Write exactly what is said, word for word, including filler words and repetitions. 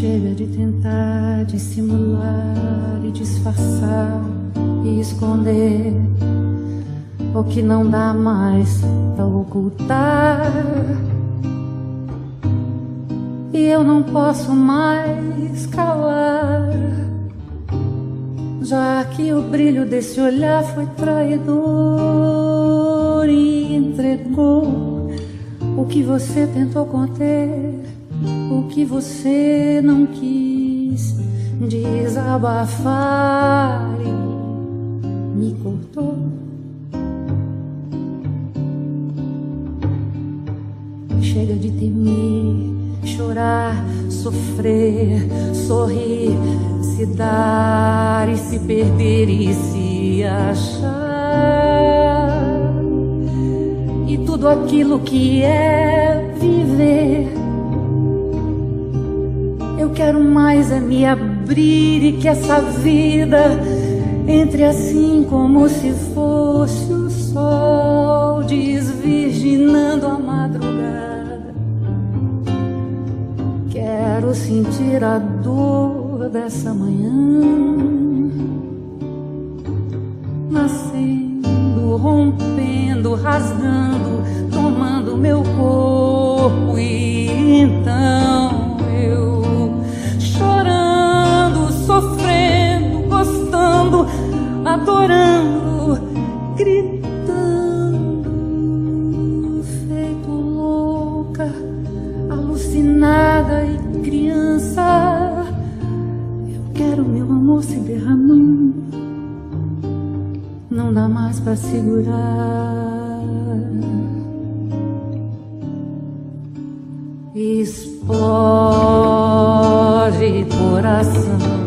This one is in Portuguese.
Chega de tentar dissimular e disfarçar e esconder o que não dá mais pra ocultar. E eu não posso mais calar, já que o brilho desse olhar foi traidor e entregou o que você tentou conter, o que você não quis desabafar e me cortou. Chega de temer, chorar, sofrer, sorrir, se dar e se perder e se achar. E tudo aquilo que é viver, eu quero mais é me abrir e que essa vida entre assim como se fosse o sol desvirginando a madrugada. Quero sentir a dor dessa manhã nascendo, rompendo, rasgando, tomando meu corpo. E então eu chorando, sofrendo, gostando, adorando, gritando, feito louca, alucinada e criança. Eu quero meu amor se derramando, não dá mais pra segurar. Explode coração,